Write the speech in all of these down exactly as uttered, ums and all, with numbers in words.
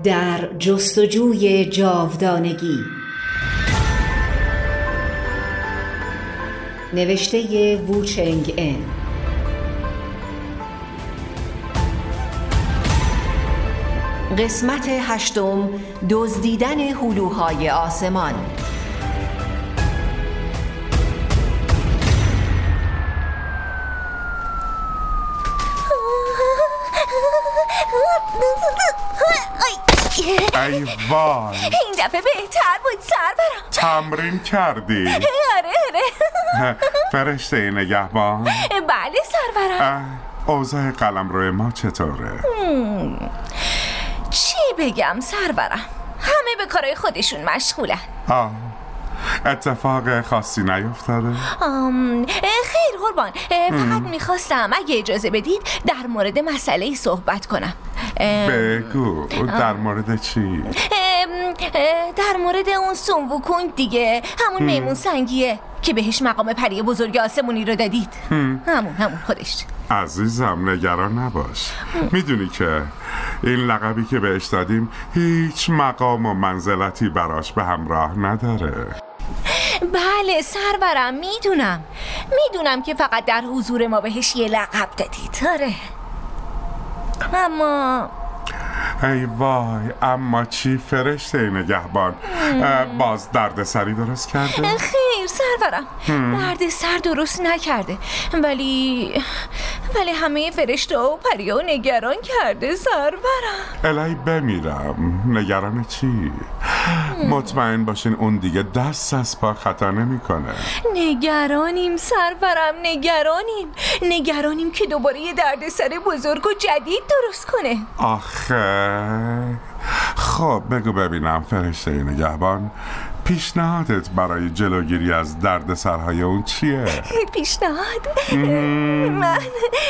در جستجوی جاودانگی. نوشته وو چنگ ان. قسمت هشتم، دزدیدن هلوهای آسمان. ای وای، این دفعه بهتر بود سرورم. تمرین کردی؟ آره آره. فرشته نگهبان. بله سرورم. اوضاع قلمرو ما چطوره؟ چی بگم سرورم، همه به کارهای خودشون مشغولن. آه، اتفاق خاصی نیفتاده؟ آم، خیر قربان، فقط میخواستم اگه اجازه بدید در مورد مسئله صحبت کنم. بگو، در مورد چی؟ در مورد اون سونووکونگ دیگه، همون میمون سنگیه که بهش مقام پری بزرگ آسمونی رو دادید. همون همون خودش. عزیزم نگران نباش، میدونی که این لقبی که بهش دادیم هیچ مقام و منزلتی براش به همراه نداره. بله سرورم، میدونم میدونم که فقط در حضور ما بهش یه لقب دادید. آره، اما ای وای، اما چی فرشته نگهبان؟ باز درد سری درست کرده؟ خیر سرورم، درد سر درست نکرده، ولی ولی همه فرشته و پریا نگران کرده سرورم. الهی بمیرم، نگران چی؟ مطمئن باشین اون دیگه دست از پا خطا نمی کنه. نگرانیم سرورم، نگرانیم نگرانیم که دوباره یه دردسر بزرگ و جدید درست کنه. آخه خب بگو ببینم فرشته نگهبان، پیشنهادت برای جلوگیری از دردسرهای اون چیه؟ پیشنهاد؟ من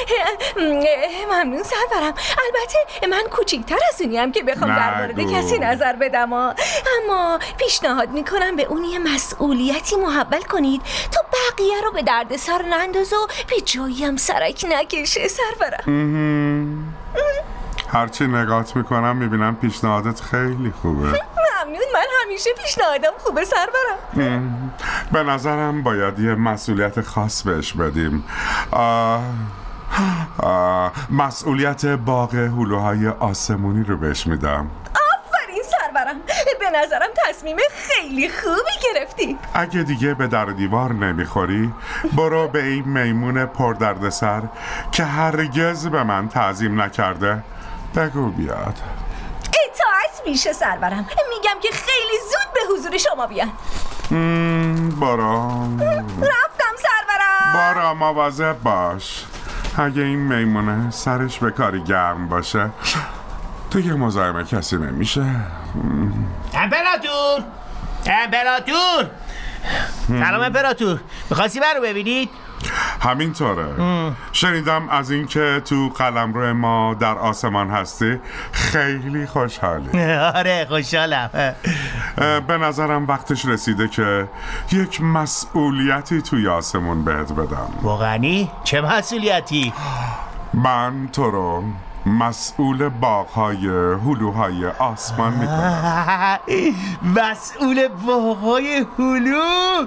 ممنون سرورم. البته من کوچیک‌تر از اونیم که بخوام در مورد کسی نظر بدم، اما پیشنهاد میکنم به اون یه مسئولیتی محول کنید تا بقیه رو به دردسر ننداز و به جایی هم سرک نکشه سرورم. هرچی نگات میکنم میبینم پیشنهادت خیلی خوبه. ممنون، من همیشه پیشنهادم خوبه سرورم. به نظرم باید یه مسئولیت خاص بهش بدیم. آه آه مسئولیت باغ هلوهای آسمونی رو بهش میدم. آفرین سرورم، به نظرم تصمیم خیلی خوبی گرفتی. اگه دیگه به در دیوار نمیخوری، برو به این میمون پردردسر که هرگز به من تعظیم نکرده بگو بیاد. اطاعت میشه سرورم، میگم که خیلی زود به حضور شما بیان. برو. رفتم سرورم. برو، مواظب باش، اگه این میمونه سرش به کاری گرم باشه دیگه مزاحم کسی نمیشه. امپراتور امپراتور سلام امپراتور، میخواستی من رو ببینید؟ همینطوره. شنیدم از این که تو قلمرو ما در آسمان هستی خیلی خوشحالی. آره خوشحالم. به نظرم وقتش رسیده که یک مسئولیتی توی آسمون بهت بدم. واقعی؟ چه مسئولیتی؟ من تو رو مسئول باغ‌های هلوهای آسمان میکنم. مسئول باغ‌های هلو؟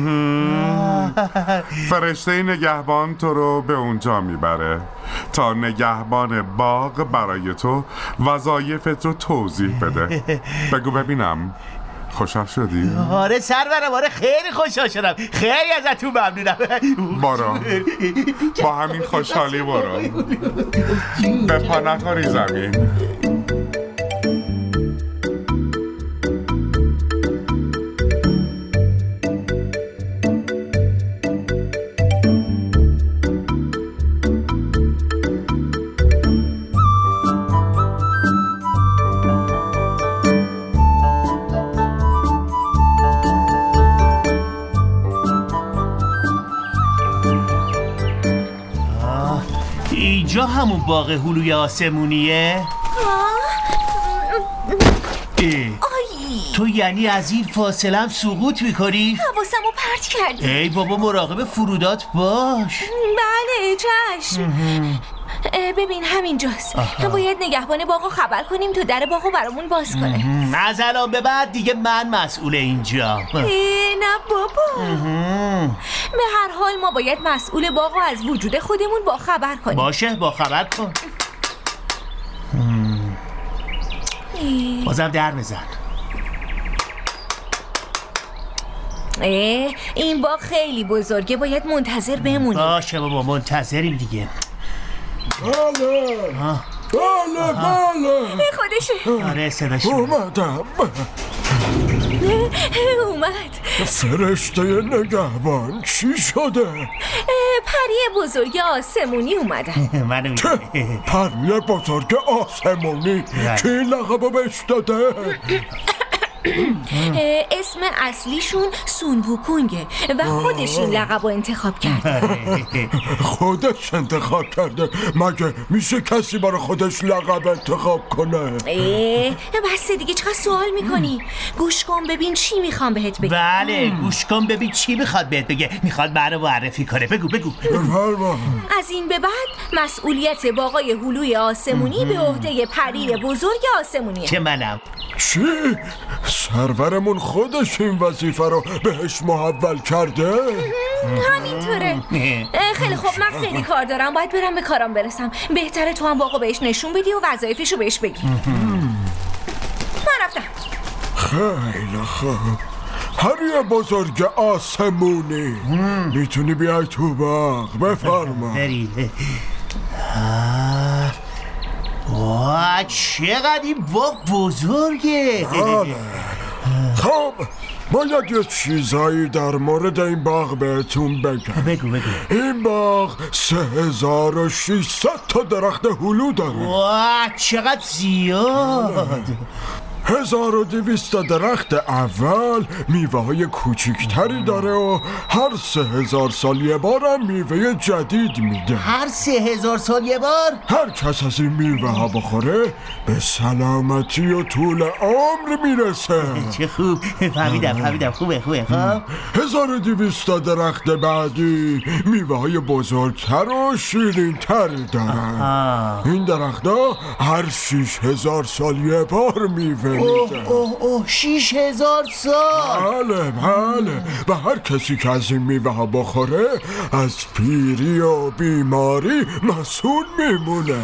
فرشته نگهبان تو رو به اونجا میبره تا نگهبان باغ برای تو وظایفت رو توضیح بده. بگو ببینم خوشحال شدی؟ آره سرورم، آره خیلی خوشحال شدم، خیلی ازتون ممنونم. برو، با همین خوشحالی برو، به پا نخوری زمین. اینجا همون باغ هلوی آسمونیه؟ ای تو یعنی از این فاصله هم سقوط میکنی؟ حواسمو پرت کردی. ای بابا مراقب فرودات باش. بله چشم. ببین همینجاست. باید نگهبان باغو خبر کنیم تا در باغو برامون باز کنه. از الان به بعد دیگه من مسئول اینجا. نه بابا. به هر حال ما باید مسئول باغو از وجود خودمون با خبر کنیم. باشه با خبر کن. بازم در بزن. این باغ خیلی بزرگه، باید منتظر بمونیم. باشه بابا منتظریم دیگه. بله بله بله خودشه. آره صداش اومدم. اومد. فرشته نگهبان چی شده؟ پری بزرگ آسمونی اومدن. منو چه؟ پری بزرگ آسمونی کی لقب بهش داده؟ اسم اصلیشون سونووکونگه و خودش این لقب رو انتخاب کرده. خودش انتخاب کرده؟ مگه میشه کسی برای خودش لقب انتخاب کنه؟ بس دیگه چقدر سوال میکنی؟ گوش کن ببین چی میخوام بهت بگم. بله گوش کن ببین چی میخواد بهت بگه. میخواد منو معرفی کنه. بگو بگو. از این به بعد مسئولیت باغای هلوی آسمونی به عهده پری بزرگ آسمونیه که منم. چی؟ سرورمون خودش این وظیفه رو بهش محول کرده؟ همینطوره. خیلی خوب من خیلی کار دارم، باید برم به کارم برسم. بهتره تو هم باغو بهش نشون بدی و وظایفشو بهش بگی. من رفتم. خیلی خوب. پری بزرگ آسمونی میتونی بیای تو باغ. بفرما. برید. واه چقدر این باغ بزرگه. خب باید یه چیزایی در مورد این باغ بهتون بگم. بگو بگو. این باغ سه هزار و ششصد تا درخت هلو داره. واه چقدر زیاد. هزار و دویست تا درخت اول میوه های کوچیکتری داره و هر سه هزار سال یه بار هم میوه جدید میده. هر سه هزار سال یه بار؟ هر کس از این میوه ها بخوره به سلامتی و طول عمر میرسه. چه خوب. فهمیدم فهمیدم خوبه خوبه. خب هزار و دویست تا درخت بعدی میوه های بزرگتر و شیرین تری دارن. آه. این درخت ها هر شیش هزار سال یه بار میوه اوه اوه اوه شیش هزار سال. بله بله و هر کسی که از این میوه ها بخوره از پیری و بیماری مسئول میمونه.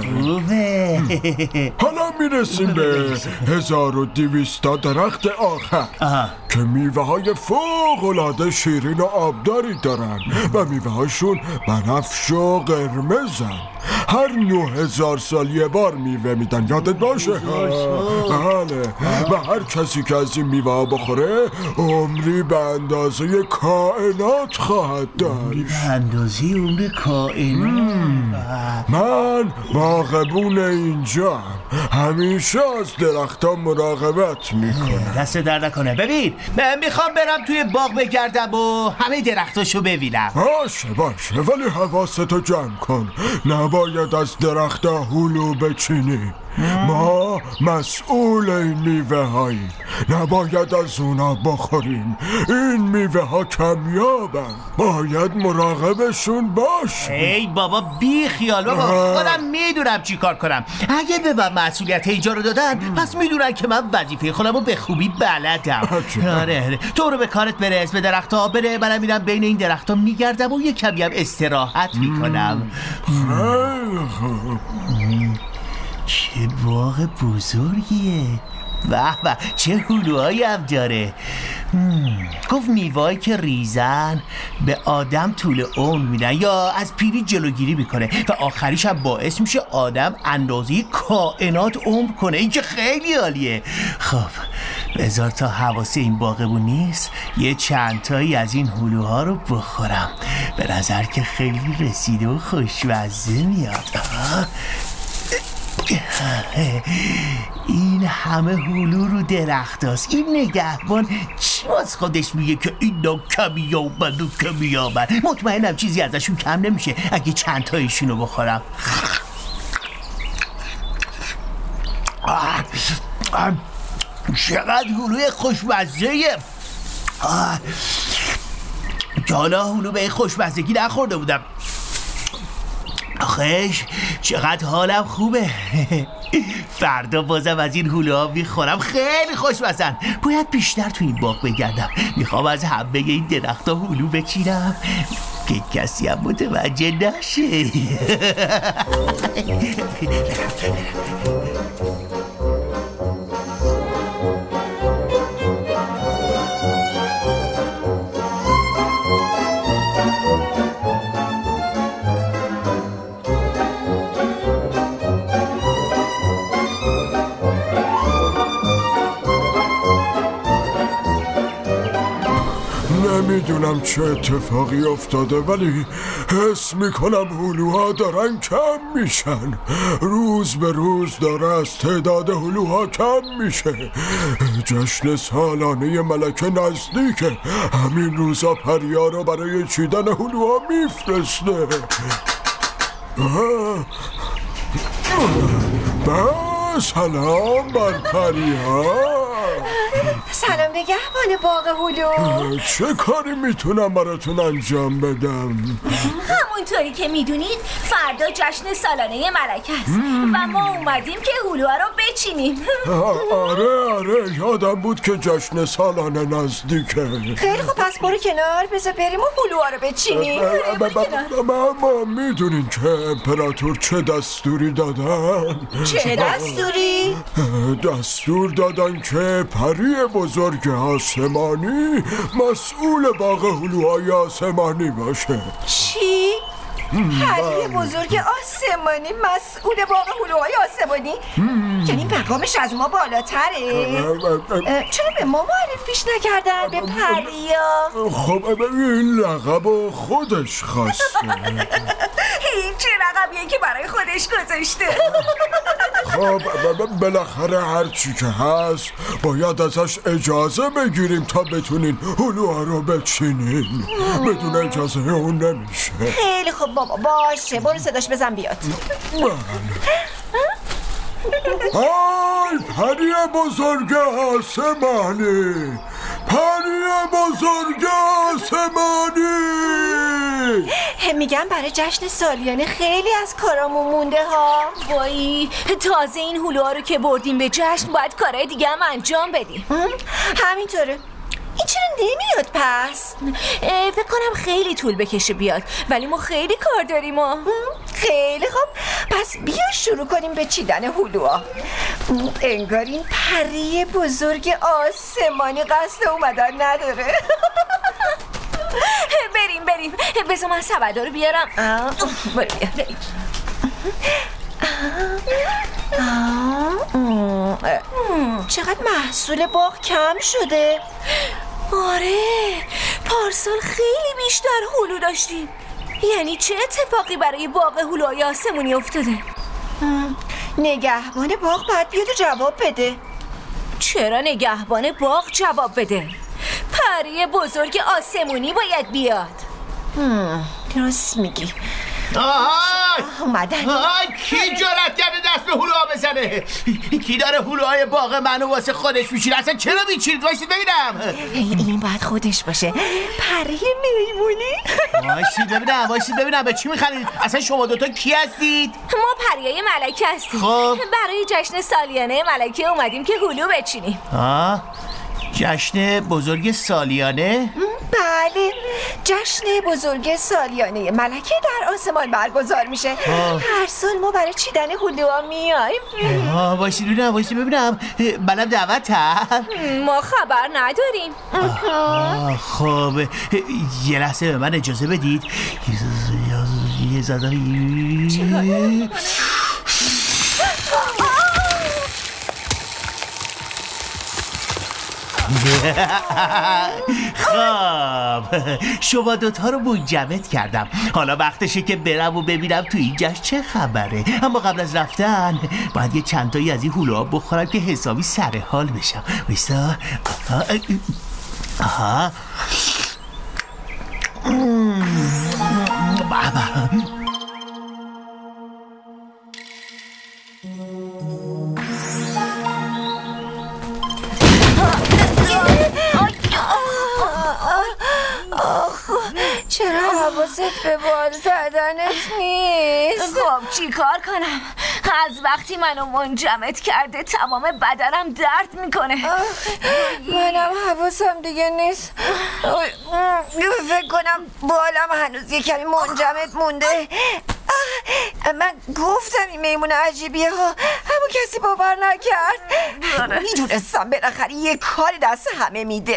حالا میرسیم به هزار و دویست تا درخت آخر آه. که میوه های فوق العاده شیرین و آبداری دارن و میوه هاشون بنفش و قرمزن. هر نه هزار سال یه بار میوه میدن، یادت باشه. بله و هر کسی که از این میوه ها بخوره عمری به اندازه کائنات خواهد داشت. به اندازه عمر کائنات. من باغبون اینجا همیشه از درختان مراقبت میکنم. دست در نکنه. ببین من میخوام برم توی باغ بگردم و همه درختاشو ببینم. باشه باشه ولی حواستو جمع کن. نباید از درختها هلو بچینی. ما مسئول این میوه هایی، نباید از اونا بخوریم. این میوه ها کمیابن، باید مراقبشون باش. ای بابا بی خیال بابا. خودم میدونم چی کار کنم. اگه به من مسئولیت اینجا رو دادن پس میدونن که من وظیفه خودم رو به خوبی بلدم. آره تو رو به کارت برس، به درخت ها بره. منم میرم بین این درخت ها میگردم و یه کمی هم استراحت میکنم. خیلی خوب. چه باغ بزرگیه. به به چه هلوهایی هم داره. گفت میوه‌ای که ریزن به آدم طول عمر میدن یا از پیری جلوگیری میکنه و آخریش هم باعث میشه آدم اندازه کائنات عمر کنه. این که خیلی عالیه. خب بذار تا حواس این باغبون نیست یه چند تایی از این هلوها رو بخورم. به نظر که خیلی رسیده و خوشمزه میاد. این همه هلو رو درخت هست. این نگهبان چی باز خودش میگه که اینا کمیابند و کمیابند. مطمئنم چیزی ازشون کم نمیشه اگه چند تایشون رو بخورم. چقدر هلوی خوشمزه. که حالا هلو به خوشمزگی نخورده بودم. آخیش چقدر حالم خوبه. فردا بازم از این هلوها میخورم، خیلی خوشمزن. باید بیشتر تو این باغ بگردم. میخوام از همه این درخت‌ها هلو بچینم که کسی هم متوجه نشه. نمیدونم چه اتفاقی افتاده، ولی حس میکنم هلوها دارن کم میشن. روز به روز داره از تعداد هلوها کم میشه. جشن سالانه ملکه نزدیکه. همین روزا پریا رو برای چیدن هلوها میفرسته. با سلام بر پریا. سلام نگهبان باغ هلو. چه کاری میتونم براتون انجام بدم؟ همونطوری که میدونید فردا جشن سالانه ملکه است و ما اومدیم که هلوها رو بچینیم. آره آره یادم بود که جشن سالانه نزدیکه. خیلی خب پس برو کنار، بذار بریم و هلوها رو بچینیم. اما میدونین که امپراتور چه دستوری دادن؟ چه دستوری؟ دستور دادن که پری بزرگ آسمانی مسئول باغ هلوهای آسمانی باشه. چی؟ پری بزرگ آسمانی مسئول باغ هلوهای آسمانی؟ یعنی مقامش از ما بالاتره؟ چرا به ما معرفیش نکردن به پریا؟ خب این لقب خودش خواسته. این چه رقمیه که برای خودش گذاشته؟ خب بالاخره هر چی که هست باید ازش اجازه بگیریم تا بتونین هلوها رو بچینین. بدون اجازه اون نمیشه. خیلی خب بابا باشه، برو صداش بزن بیاد. های پری بزرگ آسمانی، پری بزرگ آسمانی. میگم برای جشن سالیانه خیلی از کارامون مونده ها. وای تازه این هلوها رو که بردیم به جشن باید کارهای دیگه هم انجام بدیم. همینطوره. این چرا نمیاد پس؟ فکر کنم خیلی طول بکشه بیاد، ولی ما خیلی کار داریم ها. خیلی خوب، پس بیا شروع کنیم به چیدن هلوها. انگار این پری بزرگ آسمانی قصد اومدن نداره. بریم بریم، بذار من سبدا رو بیارم. بریم. چقدر محصول باغ کم شده. آره پارسال خیلی بیشتر هلو داشتیم. یعنی چه اتفاقی برای باغ هلوهای آسمونی افتاده؟ نگهبان باغ باید بیاد و جواب بده. چرا نگهبان باغ جواب بده؟ پری بزرگ آسمونی باید بیاد. راست میگی. آهای اومدن. آهای کی جرأت کرده دست به هلوها بزنه؟ کی داره هلوهای باغ منو واسه خودش میچینه؟ اصلا چرا میچینید؟ وایسید ببینم. این باید خودش باشه. پری میمونی. وایسید ببینم وایسید ببینم به چی میخندید؟ اصلا شما دوتا کی هستید؟ ما پریای ملکه هستیم. خب برای جشن سالیانه ملکه اومدیم که هلو بچینیم. آه جشن بزرگ سالیانه؟ بله جشن بزرگ سالیانه ملکه در آسمان برگزار میشه. هر سال ما برای چیدن هلوها میایم. آه وایسید ببینم وایسید ببینم منم دعوتم. ما خبر نداریم. آه خب یه لحظه به من اجازه بدید. یه زده خب شما دوتا رو منجمد کردم. حالا وقتشه که برم و ببینم تو این جشن چه خبره. اما قبل از رفتن باید یه چند تایی از این هلوها بخورم که حسابی سر حال بشم. وایسا. آها بابا چرا حواست حواست به بال زدنت نیست. خب چی کار کنم؟ از وقتی منو منجمد کرده تمام بدنم درد میکنه. منم حواسم دیگه نیست. فکر کنم بالم هنوز یه کمی منجمد مونده. من گفتم این میمون عجیبیه ها، همون کسی باور نکرد. میدونستم بالاخره یه کاری دست همه میده.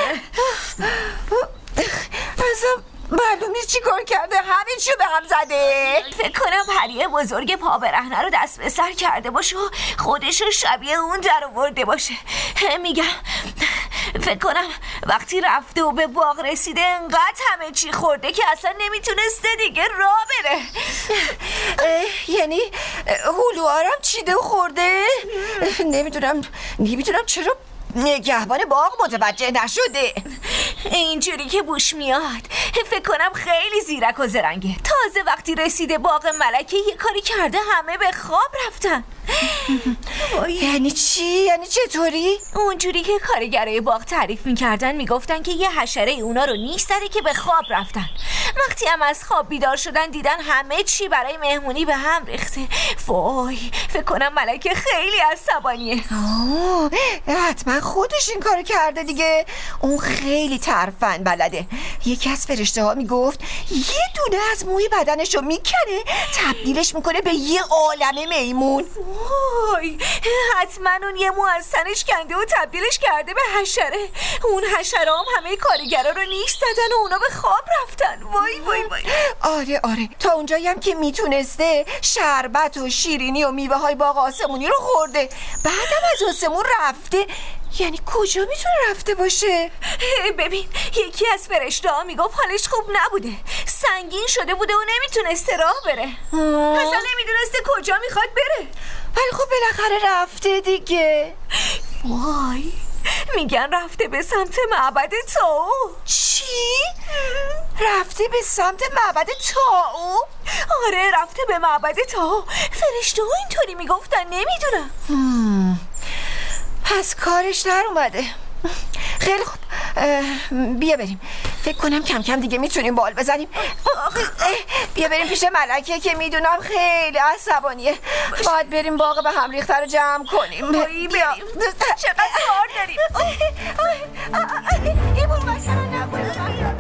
اصلا معلوم نیست چی کار کرده، همه چی به هم زده. فکر کنم پری بزرگ پا برهنه رو دست به سر کرده باشه و خودش رو شبیه اون در آورده باشه. میگم فکر کنم وقتی رفته و به باغ رسیده انقدر همه چی خورده که اصلا نمیتونسته دیگه راه بره. یعنی هلوهارم چیده و خورده؟ نمیدونم نمیدونم چرا نگهبان باغ متوجه نشده. اینجوری که بوش میاد فکر کنم خیلی زیرک و زرنگه. تازه وقتی رسیده باغ ملکه یه کاری کرده همه به خواب رفتن. یعنی چی؟ یعنی چطوری؟ اونجوری که کارگرای باغ تعریف میکردن میگفتن که یه حشره اونا رو نیش زده که به خواب رفتن. وقتی هم از خواب بیدار شدن دیدن همه چی برای مهمونی به هم ریخته. وای فکر کنم ملکه خیلی عصبانیه. آه حتما خودش این کارو کرده دیگه. اون خیلی ترفند بلده. یکی از فرشته ها میگفت یه دونه از موی بدنشو میکنه تبدیلش میکنه به یه عالمه میمون. وای حتما اون یه مو از تنش کنده و تبدیلش کرده به حشره. اون حشره هم همه کارگرا رو نیش زدن و اونا به خواب رفتن. وای وای وای. آره آره تا اونجایی هم که میتونسته شربت و شیرینی و میوه های باغ آسمونی رو خورده. بعدم از آسمون رفته. یعنی کجا میتونه رفته باشه؟ ببین یکی از فرشته ها میگفت حالش خوب نبوده، سنگین شده بوده و نمیتونسته راه بره. اصلا نمیدونسته کجا میخواد بره. ولی خب بالاخره رفته دیگه. وای میگن رفته به سمت معبد تائو. چی؟ رفته به سمت معبد تائو؟ آره رفته به معبد تائو. فرشته ها اینطوری میگفتن. نمیدونم. پس کارش در اومده. خیلی خوب بیا بریم. فکر کنم کم کم دیگه میتونیم بال بزنیم. بیا بریم پیش ملکه که میدونم خیلی عصبانیه. باید بریم باغ به هم ریخته رو جمع کنیم. بیا چقدر کار داریم. این بول مثلا نبود.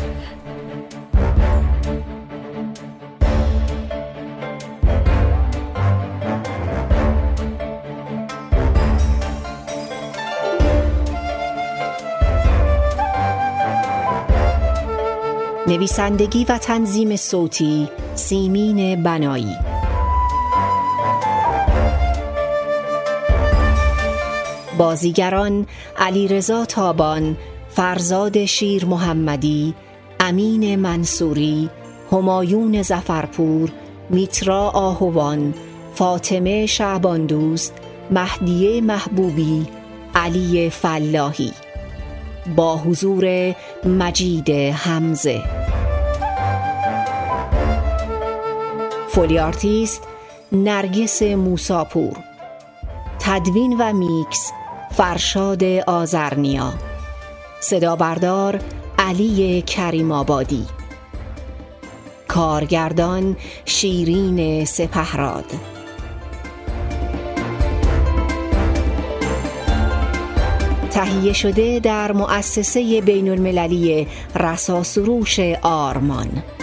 نویسندگی و تنظیم صوتی سیمین بنایی. بازیگران علیرضا تابان، فرزاد شیر محمدی، امین منصوری، همایون ظفرپور، میترا آهوان، فاطمه شعباندوست، مهدیه محبوبی، علی فلاحی. با حضور مجید حمزه. فولی آرتیست نرگس موساپور. تدوین و میکس فرشاد آذرنیا. صدا بردار علی کریم آبادی. کارگردان شیرین سپهراد. تهیه شده در مؤسسه بین المللی رساسروش آرمان.